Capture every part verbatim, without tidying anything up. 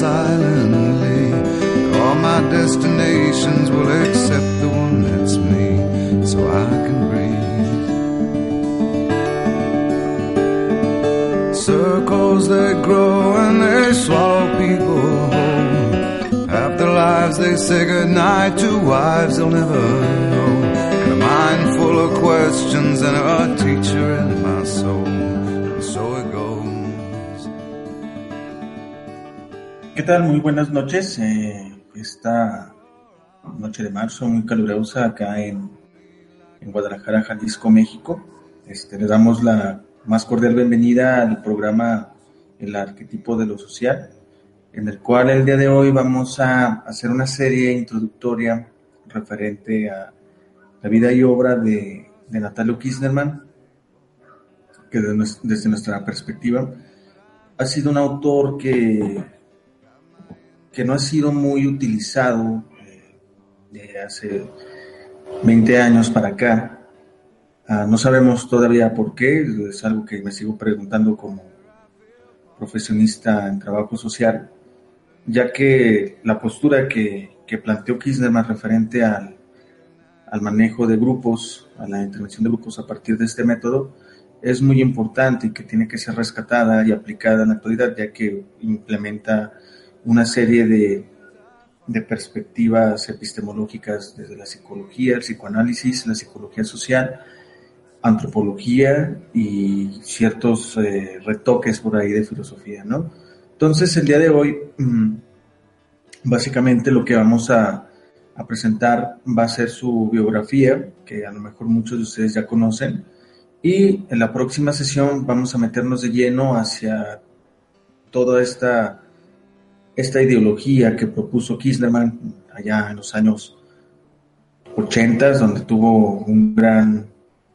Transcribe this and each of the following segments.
silently. All my destinations will accept the one that's me, so I can breathe. Circles they grow and they swallow people whole. Half their lives they say goodnight to wives they'll never know. And a mind full of questions and a teacher in my soul. And so it goes. ¿Qué tal? Muy buenas noches. Eh, esta noche de marzo muy calurosa acá en, en Guadalajara, Jalisco, México. Este, le damos la más cordial bienvenida al programa El Arquetipo de lo Social, en el cual el día de hoy vamos a hacer una serie introductoria referente a la vida y obra de, de Natalio Kirchnerman, que de, desde nuestra perspectiva ha sido un autor que, que no ha sido muy utilizado eh, de hace veinte años para acá. Uh, no sabemos todavía por qué, es algo que me sigo preguntando como profesionista en trabajo social, ya que la postura que, que planteó Kirchnerman referente al, al manejo de grupos, a la intervención de grupos a partir de este método, es muy importante y que tiene que ser rescatada y aplicada en la actualidad, ya que implementa una serie de, de perspectivas epistemológicas desde la psicología, el psicoanálisis, la psicología social, antropología y ciertos eh, retoques por ahí de filosofía, ¿no? Entonces, el día de hoy, mmm, básicamente lo que vamos a, a presentar va a ser su biografía, que a lo mejor muchos de ustedes ya conocen, y en la próxima sesión vamos a meternos de lleno hacia toda esta, esta ideología que propuso Kirchnerman allá en los años ochenta, donde tuvo un gran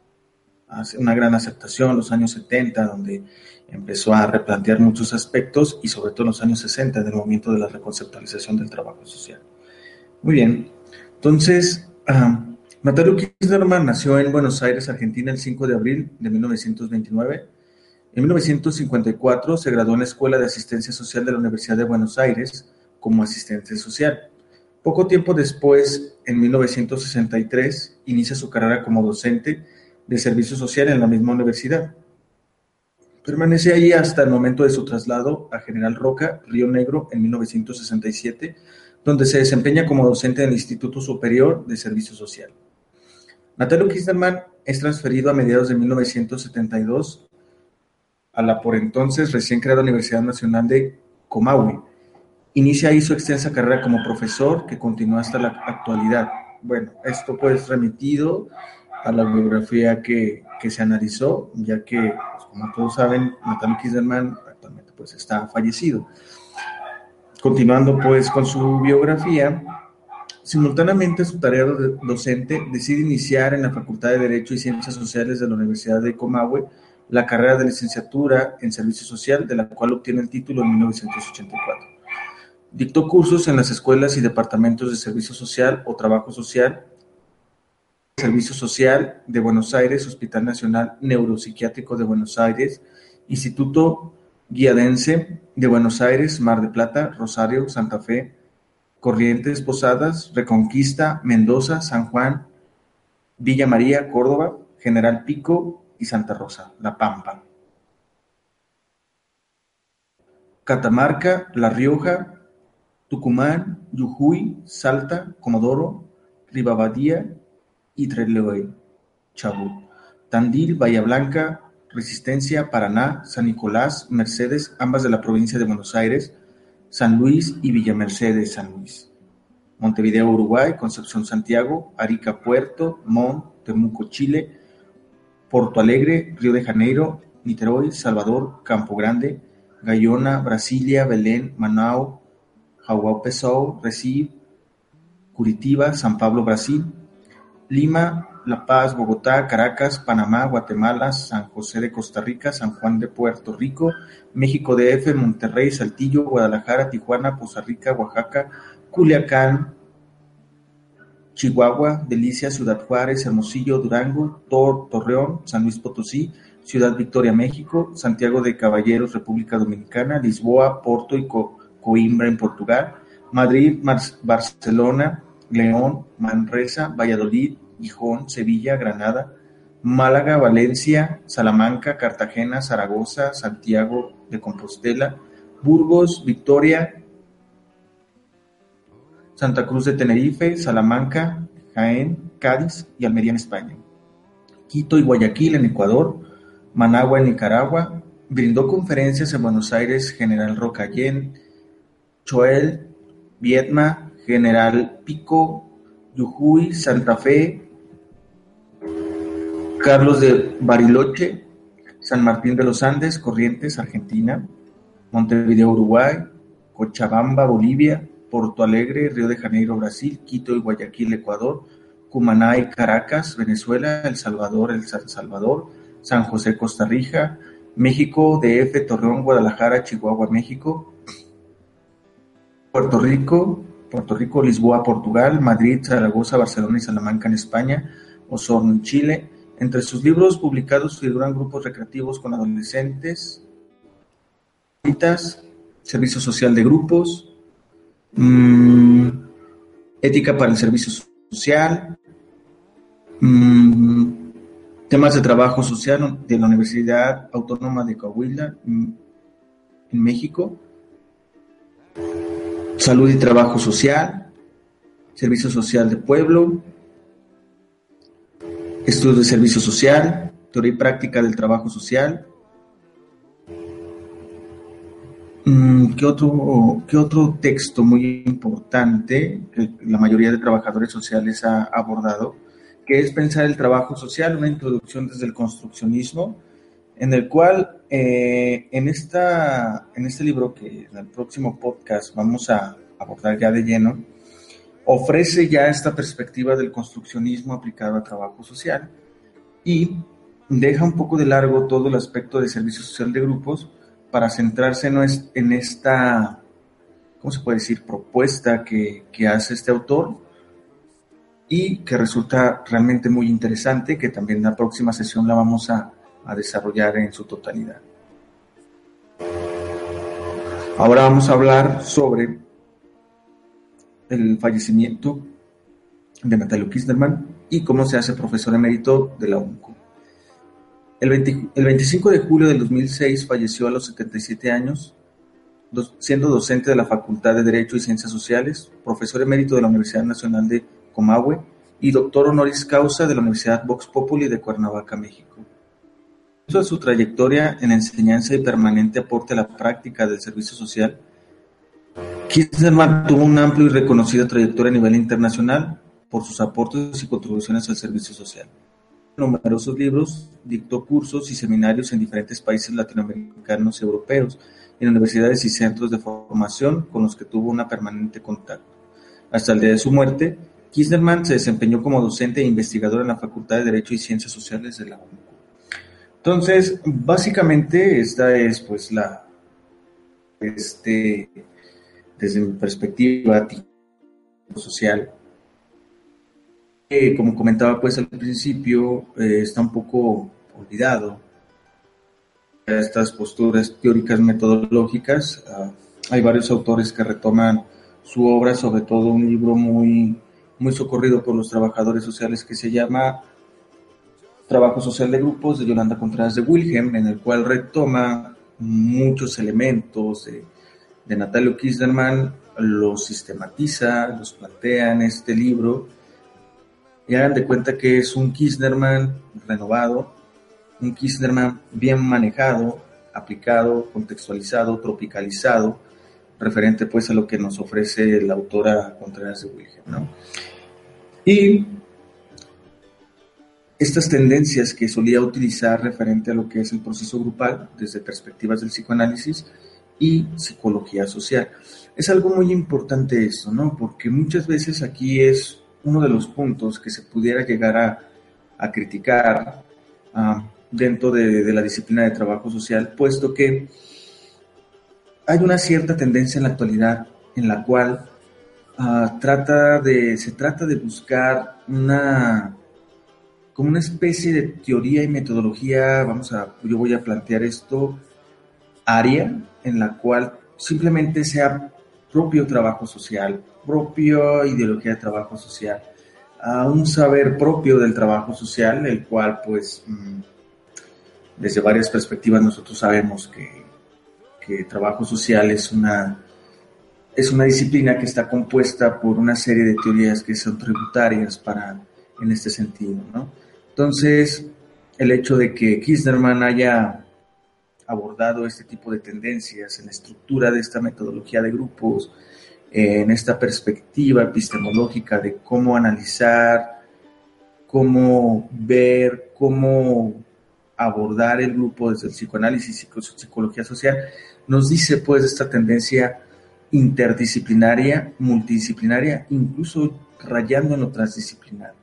una gran aceptación en los años setenta, donde empezó a replantear muchos aspectos, y sobre todo en los años sesenta, en el momento de la reconceptualización del trabajo social. Muy bien, entonces, uh, Natalio Kirchnerman nació en Buenos Aires, Argentina, el cinco de abril de mil novecientos veintinueve. En mil novecientos cincuenta y cuatro se graduó en la Escuela de Asistencia Social de la Universidad de Buenos Aires como asistente social. Poco tiempo después, en mil novecientos sesenta y tres, inicia su carrera como docente de servicio social en la misma universidad. Permanece allí hasta el momento de su traslado a General Roca, Río Negro, en mil novecientos sesenta y siete, donde se desempeña como docente del Instituto Superior de Servicio Social. Natalio Kirchnerman es transferido a mediados de mil novecientos setenta y dos a la por entonces recién creada Universidad Nacional de Comahue. Inicia ahí su extensa carrera como profesor, que continúa hasta la actualidad. Bueno, esto pues remitido a la biografía que, que se analizó, ya que, pues, como todos saben, Natalio Kirchnerman actualmente pues, está fallecido. Continuando pues con su biografía, simultáneamente a su tarea docente, decide iniciar en la Facultad de Derecho y Ciencias Sociales de la Universidad de Comahue la carrera de licenciatura en Servicio Social, de la cual obtiene el título en mil novecientos ochenta y cuatro. Dictó cursos en las escuelas y departamentos de Servicio Social o Trabajo Social, Servicio Social de Buenos Aires, Hospital Nacional Neuropsiquiátrico de Buenos Aires, Instituto Guiadense de Buenos Aires, Mar del Plata, Rosario, Santa Fe, Corrientes, Posadas, Reconquista, Mendoza, San Juan, Villa María, Córdoba, General Pico y Santa Rosa, La Pampa. Catamarca, La Rioja, Tucumán, Jujuy, Salta, Comodoro, Rivadavia y Trelew, Chubut, Tandil, Bahía Blanca, Resistencia, Paraná, San Nicolás, Mercedes, ambas de la provincia de Buenos Aires, San Luis y Villa Mercedes, San Luis, Montevideo, Uruguay, Concepción, Santiago, Arica, Puerto Montt, Temuco, Chile, Porto Alegre, Río de Janeiro, Niterói, Salvador, Campo Grande, Gaiona, Brasilia, Belén, Manaus, João Pessoa, Recife, Curitiba, San Pablo, Brasil, Lima, La Paz, Bogotá, Caracas, Panamá, Guatemala, San José de Costa Rica, San Juan de Puerto Rico, México D F, Monterrey, Saltillo, Guadalajara, Tijuana, Poza Rica, Oaxaca, Culiacán, Chihuahua, Delicia, Ciudad Juárez, Hermosillo, Durango, Tor- Torreón, San Luis Potosí, Ciudad Victoria, México, Santiago de Caballeros, República Dominicana, Lisboa, Porto y Co- Coimbra en Portugal, Madrid, Mar- Barcelona, León, Manresa, Valladolid, Gijón, Sevilla, Granada, Málaga, Valencia, Salamanca, Cartagena, Zaragoza, Santiago de Compostela, Burgos, Victoria, Santa Cruz de Tenerife, Salamanca, Jaén, Cádiz y Almería en España, Quito y Guayaquil en Ecuador, Managua en Nicaragua. Brindó conferencias en Buenos Aires, General Rocallén, Choel, Viedma, General Pico, Jujuy, Santa Fe, Carlos de Bariloche, San Martín de los Andes, Corrientes, Argentina, Montevideo, Uruguay, Cochabamba, Bolivia, Porto Alegre, Río de Janeiro, Brasil, Quito y Guayaquil, Ecuador, Cumaná y Caracas, Venezuela, El Salvador, El Salvador, San José, Costa Rica, México, D F, Torreón, Guadalajara, Chihuahua, México, Puerto Rico, Puerto Rico, Lisboa, Portugal, Madrid, Zaragoza, Barcelona y Salamanca en España, Osorno en Chile. Entre sus libros publicados figuran grupos recreativos con adolescentes, servicio social de grupos, mmm, ética para el servicio social, mmm, temas de trabajo social de la Universidad Autónoma de Coahuila mmm, en México, salud y trabajo social, servicio social de pueblo, estudios de servicio social, teoría y práctica del trabajo social. ¿Qué otro, qué otro texto muy importante que la mayoría de trabajadores sociales ha abordado, que es Pensar el trabajo social, una introducción desde el construccionismo, en el cual eh, en, esta, en este libro, que en el próximo podcast vamos a abordar ya de lleno, ofrece ya esta perspectiva del construccionismo aplicado al trabajo social y deja un poco de largo todo el aspecto de servicio social de grupos para centrarse en esta, ¿cómo se puede decir?, propuesta que, que hace este autor y que resulta realmente muy interesante, que también en la próxima sesión la vamos a, a desarrollar en su totalidad. Ahora vamos a hablar sobre el fallecimiento de Natalio Kinderman y cómo se hace profesor emérito de la U N C O. El, veinte, el veinticinco de julio del dos mil seis falleció a los setenta y siete años, dos, siendo docente de la Facultad de Derecho y Ciencias Sociales, profesor emérito de la Universidad Nacional de Comahue y doctor honoris causa de la Universidad Vox Populi de Cuernavaca, México. Debido a su trayectoria en enseñanza y permanente aporte a la práctica del servicio social, Kinderman tuvo una amplia y reconocida trayectoria a nivel internacional por sus aportes y contribuciones al servicio social. En numerosos libros, dictó cursos y seminarios en diferentes países latinoamericanos y europeos, en universidades y centros de formación con los que tuvo una permanente contacto. Hasta el día de su muerte, Kinderman se desempeñó como docente e investigador en la Facultad de Derecho y Ciencias Sociales de la U N C O. Entonces, básicamente, esta es pues la, este, desde mi perspectiva social, eh, como comentaba pues al principio, eh, está un poco olvidado estas posturas teóricas metodológicas. Uh, hay varios autores que retoman su obra, sobre todo un libro muy, muy socorrido por los trabajadores sociales que se llama Trabajo Social de Grupos, de Yolanda Contreras de Wilhelm, en el cual retoma muchos elementos de, de Natalio Kinderman, los sistematiza, los plantea en este libro, y hagan de cuenta que es un Kinderman renovado, un Kinderman bien manejado, aplicado, contextualizado, tropicalizado, referente pues a lo que nos ofrece la autora Contreras de Wilhelm, ¿no? Y estas tendencias que solía utilizar referente a lo que es el proceso grupal desde perspectivas del psicoanálisis y psicología social. Es algo muy importante esto, ¿no? Porque muchas veces aquí es uno de los puntos que se pudiera llegar a, a criticar uh, dentro de, de la disciplina de trabajo social, puesto que hay una cierta tendencia en la actualidad en la cual uh, trata de, se trata de buscar una, como una especie de teoría y metodología, vamos a, yo voy a plantear esto, área en la cual simplemente sea propio trabajo social, propia ideología de trabajo social, a un saber propio del trabajo social, el cual pues desde varias perspectivas nosotros sabemos que, que trabajo social es una, es una disciplina que está compuesta por una serie de teorías que son tributarias para, en este sentido, ¿no? Entonces, el hecho de que Kirchnerman haya abordado este tipo de tendencias en la estructura de esta metodología de grupos, en esta perspectiva epistemológica de cómo analizar, cómo ver, cómo abordar el grupo desde el psicoanálisis y psicología social, nos dice pues esta tendencia interdisciplinaria, multidisciplinaria, incluso rayando en lo transdisciplinario.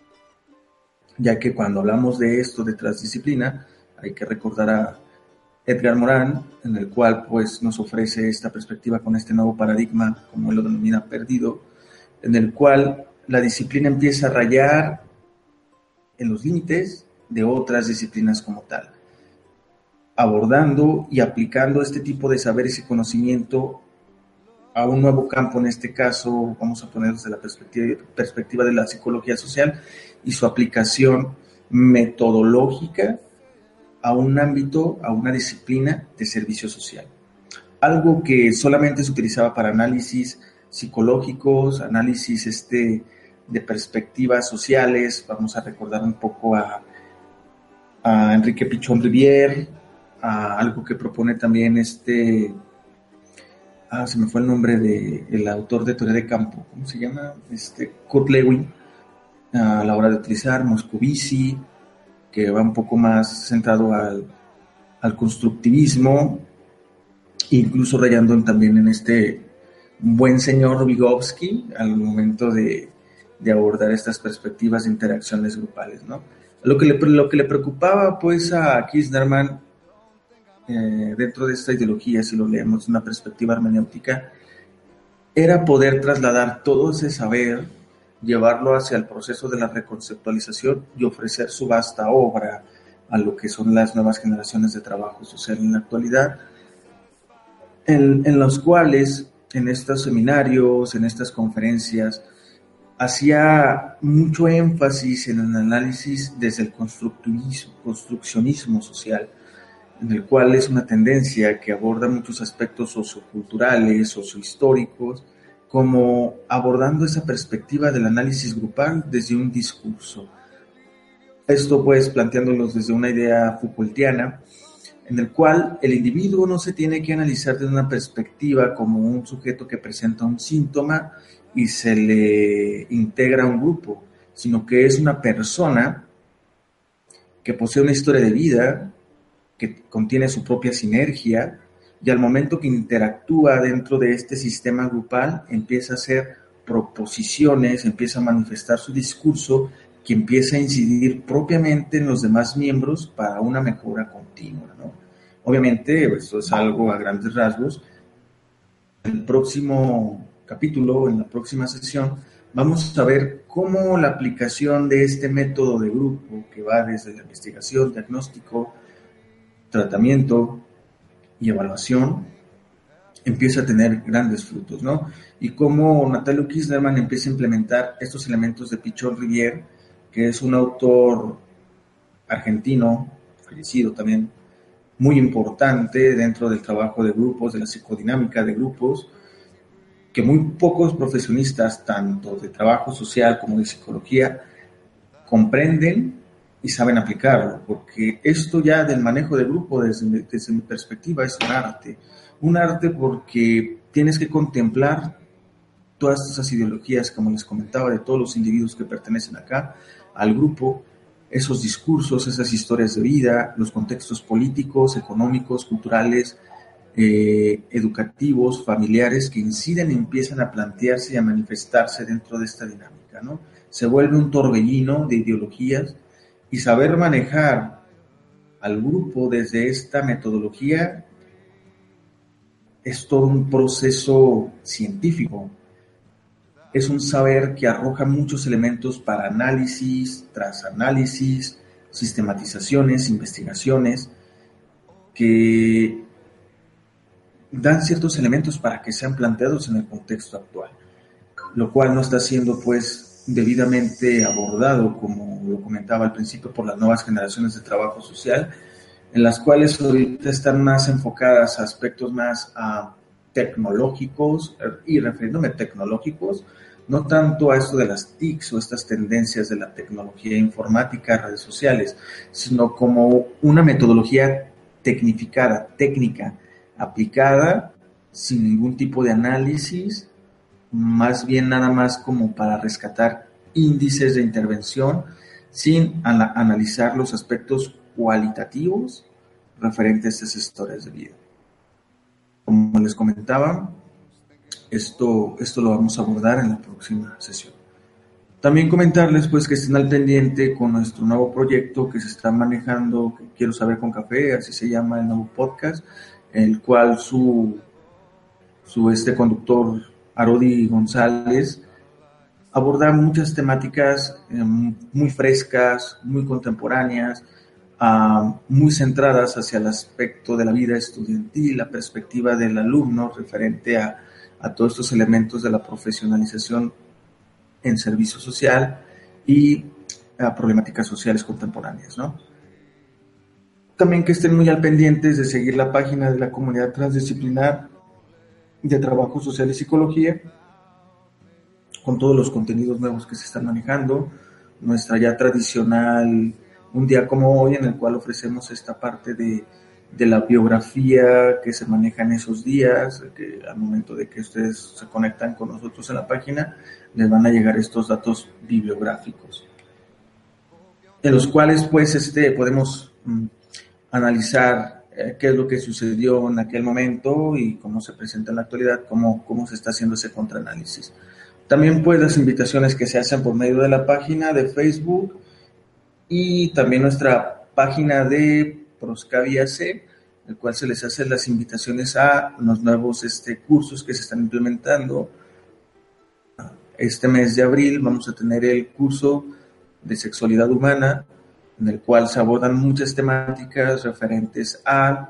Ya que cuando hablamos de esto de transdisciplina, hay que recordar a Edgar Morin, en el cual pues nos ofrece esta perspectiva con este nuevo paradigma, como él lo denomina, perdido, en el cual la disciplina empieza a rayar en los límites de otras disciplinas como tal, abordando y aplicando este tipo de saberes y conocimiento a un nuevo campo, en este caso vamos a poner desde la perspectiva, perspectiva de la psicología social y su aplicación metodológica a un ámbito, a una disciplina de servicio social. Algo que solamente se utilizaba para análisis psicológicos, análisis este, de perspectivas sociales. Vamos a recordar un poco a, a Enrique Pichon-Rivière, a algo que propone también este, ah, se me fue el nombre del autor de teoría de campo, ¿cómo se llama? Este, Kurt Lewin, a la hora de utilizar Moscovici, que va un poco más centrado al, al constructivismo, incluso rayando en, también en este buen señor Vygotsky al momento de, de abordar estas perspectivas de interacciones grupales, ¿no? Lo que le, lo que le preocupaba pues a Kirchnerman eh, dentro de esta ideología, si lo leemos de una perspectiva hermenéutica, era poder trasladar todo ese saber, llevarlo hacia el proceso de la reconceptualización y ofrecer su vasta obra a lo que son las nuevas generaciones de trabajo social en la actualidad, en, en los cuales, en estos seminarios, en estas conferencias, hacía mucho énfasis en el análisis desde el constructivismo, construccionismo social, en el cual es una tendencia que aborda muchos aspectos socioculturales, sociohistóricos, como abordando esa perspectiva del análisis grupal desde un discurso. Esto pues planteándolos desde una idea Foucaultiana, en el cual el individuo no se tiene que analizar desde una perspectiva como un sujeto que presenta un síntoma y se le integra a un grupo, sino que es una persona que posee una historia de vida, que contiene su propia sinergia, y al momento que interactúa dentro de este sistema grupal, empieza a hacer proposiciones, empieza a manifestar su discurso, que empieza a incidir propiamente en los demás miembros para una mejora continua, ¿no? Obviamente, esto es algo a grandes rasgos. En el próximo capítulo, en la próxima sesión, vamos a ver cómo la aplicación de este método de grupo, que va desde la investigación, diagnóstico, tratamiento y evaluación, empieza a tener grandes frutos, ¿no? Y cómo Natalio Kirchnerman empieza a implementar estos elementos de Pichon-Rivière, que es un autor argentino, fallecido también, muy importante dentro del trabajo de grupos, de la psicodinámica de grupos, que muy pocos profesionistas, tanto de trabajo social como de psicología, comprenden y saben aplicarlo, porque esto ya del manejo de grupo desde, desde mi perspectiva es un arte, un arte porque tienes que contemplar todas esas ideologías, como les comentaba, de todos los individuos que pertenecen acá al grupo, esos discursos, esas historias de vida, los contextos políticos, económicos, culturales, eh, educativos, familiares, que inciden y empiezan a plantearse y a manifestarse dentro de esta dinámica, ¿no? Se vuelve un torbellino de ideologías, y saber manejar al grupo desde esta metodología es todo un proceso científico. Es un saber que arroja muchos elementos para análisis, tras análisis, sistematizaciones, investigaciones, que dan ciertos elementos para que sean planteados en el contexto actual, lo cual no está siendo pues debidamente abordado, como lo comentaba al principio, por las nuevas generaciones de trabajo social, en las cuales ahorita están más enfocadas a aspectos más uh, tecnológicos, y refiriéndome a tecnológicos, no tanto a esto de las T I Cs o estas tendencias de la tecnología informática, redes sociales, sino como una metodología tecnificada, técnica, aplicada, sin ningún tipo de análisis, más bien nada más como para rescatar índices de intervención, sin ana- analizar los aspectos cualitativos referentes a estas historias de vida. Como les comentaba, esto, esto lo vamos a abordar en la próxima sesión. También comentarles pues que estén al pendiente con nuestro nuevo proyecto que se está manejando, que Quiero Saber con Café, así se llama el nuevo podcast, el cual su, su este conductor Arodi González aborda muchas temáticas eh, muy frescas, muy contemporáneas, uh, muy centradas hacia el aspecto de la vida estudiantil, la perspectiva del alumno referente a, a todos estos elementos de la profesionalización en servicio social y a problemáticas sociales contemporáneas, ¿no? También que estén muy al pendientes de seguir la página de la comunidad transdisciplinar de trabajo social y psicología, con todos los contenidos nuevos que se están manejando, nuestra ya tradicional Un Día Como Hoy, en el cual ofrecemos esta parte de, de la biografía que se maneja en esos días, que al momento de que ustedes se conectan con nosotros en la página, les van a llegar estos datos bibliográficos, en los cuales pues este, podemos mm, analizar eh, qué es lo que sucedió en aquel momento y cómo se presenta en la actualidad, cómo, cómo se está haciendo ese contraanálisis. También pues las invitaciones que se hacen por medio de la página de Facebook y también nuestra página de Proscavia C, el cual se les hace las invitaciones a los nuevos este, cursos que se están implementando. Este mes de abril vamos a tener el curso de sexualidad humana, en el cual se abordan muchas temáticas referentes a,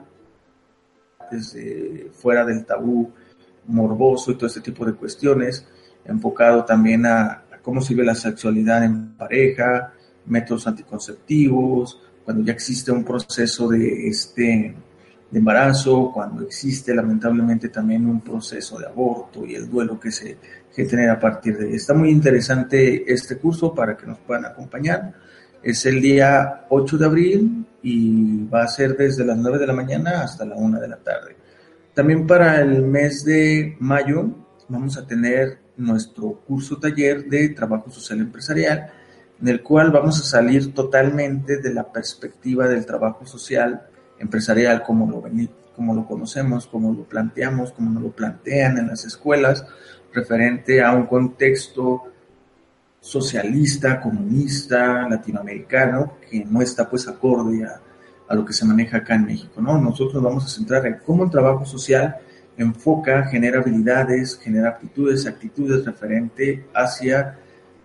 desde fuera del tabú morboso y todo este tipo de cuestiones, enfocado también a, a cómo se vive la sexualidad en pareja, métodos anticonceptivos, cuando ya existe un proceso de, este, de embarazo, cuando existe lamentablemente también un proceso de aborto y el duelo que se genera a partir de ahí. Está muy interesante este curso para que nos puedan acompañar. Es el día ocho de abril y va a ser desde las nueve de la mañana hasta la una de la tarde. También para el mes de mayo vamos a tener nuestro curso taller de trabajo social empresarial, en el cual vamos a salir totalmente de la perspectiva del trabajo social empresarial como lo, como lo conocemos, como lo planteamos, como nos lo plantean en las escuelas, referente a un contexto socialista, comunista, latinoamericano, que no está pues acorde a, a lo que se maneja acá en México, ¿no? Nosotros nos vamos a centrar en cómo el trabajo social enfoca, genera habilidades, genera aptitudes, actitudes referente hacia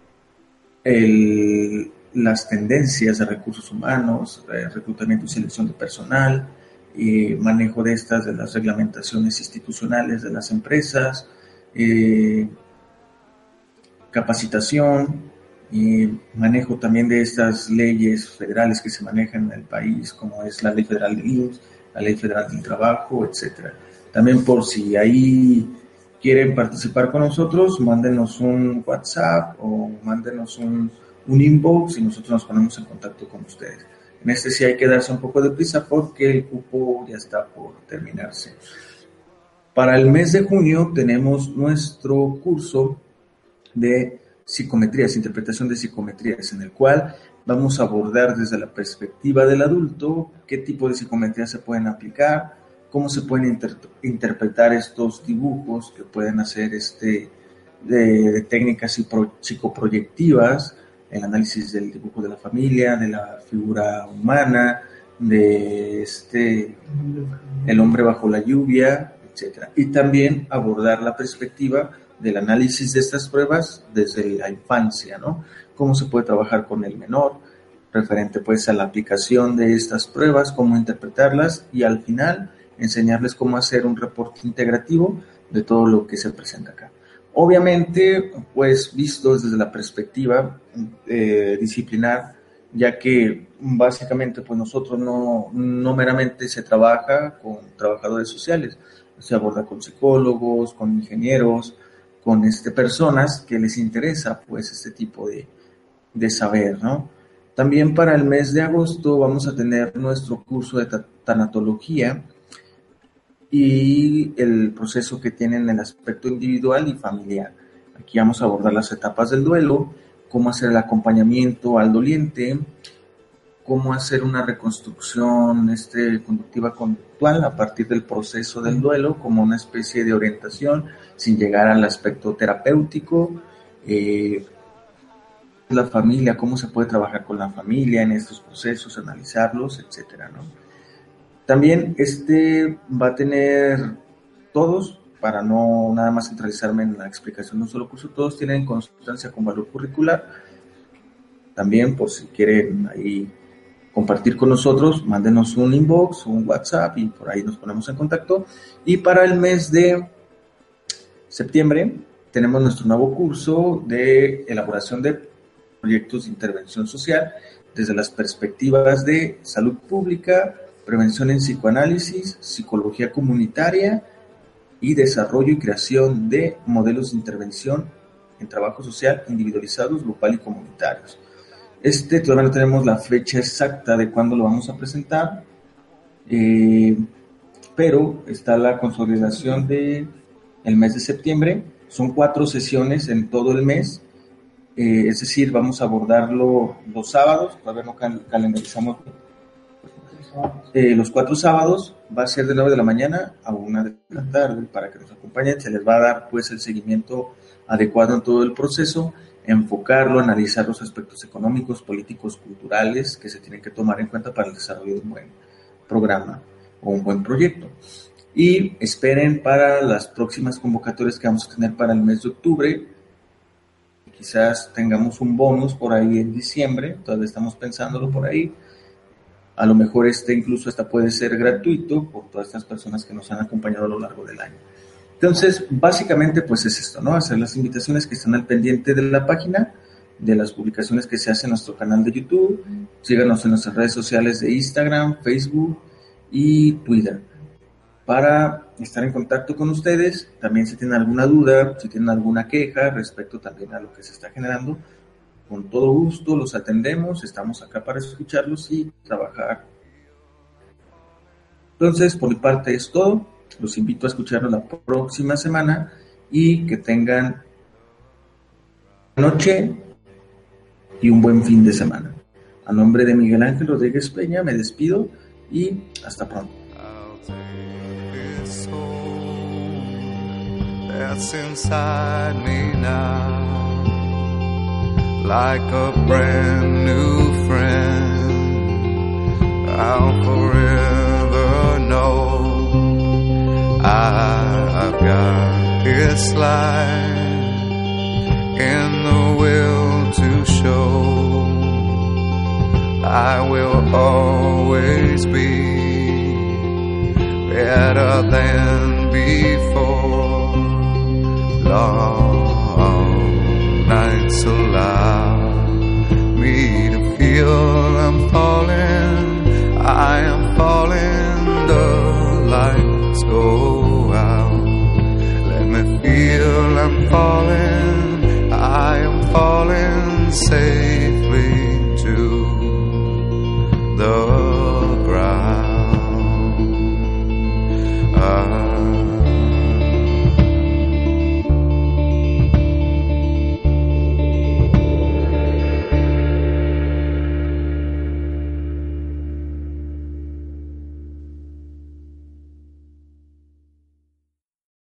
el, las tendencias de recursos humanos, eh, reclutamiento y selección de personal, eh, manejo de estas, de las reglamentaciones institucionales de las empresas, eh, capacitación, y manejo también de estas leyes federales que se manejan en el país, como es la Ley Federal del I M S S, la Ley Federal del Trabajo, etcétera. También por si ahí quieren participar con nosotros, mándenos un WhatsApp o mándenos un, un inbox y nosotros nos ponemos en contacto con ustedes. En este sí hay que darse un poco de prisa porque el cupo ya está por terminarse. Para el mes de junio tenemos nuestro curso de psicometrías, interpretación de psicometrías, en el cual vamos a abordar desde la perspectiva del adulto qué tipo de psicometrías se pueden aplicar, cómo se pueden inter- interpretar estos dibujos que pueden hacer este, de, de técnicas psicoproyectivas, el análisis del dibujo de la familia, de la figura humana, de este, el hombre bajo la lluvia, etcétera. Y también abordar la perspectiva del análisis de estas pruebas desde la infancia, ¿no? Cómo se puede trabajar con el menor, referente pues a la aplicación de estas pruebas, cómo interpretarlas y al final enseñarles cómo hacer un reporte integrativo de todo lo que se presenta acá. Obviamente, pues visto desde la perspectiva eh, disciplinar, ya que básicamente pues nosotros no, no meramente se trabaja con trabajadores sociales, se aborda con psicólogos, con ingenieros, con este, personas que les interesa pues este tipo de, de saber, ¿no? También para el mes de agosto vamos a tener nuestro curso de tanatología y el proceso que tienen en el aspecto individual y familiar. Aquí vamos a abordar las etapas del duelo, cómo hacer el acompañamiento al doliente, cómo hacer una reconstrucción este, conductiva conductual a partir del proceso del duelo, como una especie de orientación sin llegar al aspecto terapéutico, eh, la familia, cómo se puede trabajar con la familia en estos procesos, analizarlos, etcétera, ¿no? También este va a tener todos, para no nada más centralizarme en la explicación de un solo curso, todos tienen constancia con valor curricular. También, por si quieren ahí compartir con nosotros, mándenos un inbox o un WhatsApp y por ahí nos ponemos en contacto. Y para el mes de septiembre tenemos nuestro nuevo curso de elaboración de proyectos de intervención social desde las perspectivas de salud pública, prevención en psicoanálisis, psicología comunitaria y desarrollo y creación de modelos de intervención en trabajo social individualizados, grupal y comunitarios. Este todavía no tenemos la fecha exacta de cuándo lo vamos a presentar, eh, pero está la consolidación de el mes de septiembre. Son cuatro sesiones en todo el mes, eh, es decir, vamos a abordarlo los sábados, todavía no cal- calendarizamos. Eh, los cuatro sábados va a ser de nueve de la mañana a una de la tarde para que nos acompañen. Se les va a dar pues el seguimiento adecuado en todo el proceso, enfocarlo, analizar los aspectos económicos, políticos, culturales que se tienen que tomar en cuenta para el desarrollo de un buen programa o un buen proyecto. Y esperen para las próximas convocatorias que vamos a tener para el mes de octubre. Quizás tengamos un bonus por ahí en diciembre, todavía estamos pensándolo por ahí. A lo mejor este incluso hasta puede ser gratuito por todas estas personas que nos han acompañado a lo largo del año. Entonces, básicamente pues es esto, ¿no? Hacer las invitaciones que están al pendiente de la página, de las publicaciones que se hacen en nuestro canal de YouTube. Síganos en nuestras redes sociales de Instagram, Facebook y Twitter para estar en contacto con ustedes. También si tienen alguna duda, si tienen alguna queja respecto también a lo que se está generando, con todo gusto los atendemos, estamos acá para escucharlos y trabajar. Entonces, por mi parte es todo. Los invito a escucharnos la próxima semana y que tengan noche y un buen fin de semana. A nombre de Miguel Ángel Rodríguez Peña me despido y hasta pronto. That's inside me now, like a brand new friend. I'll forever know I've got His light in the will to show. I will always be better than before. Long nights allow me to feel I'm falling, I am falling, the lights go out. Let me feel I'm falling, I am falling safely.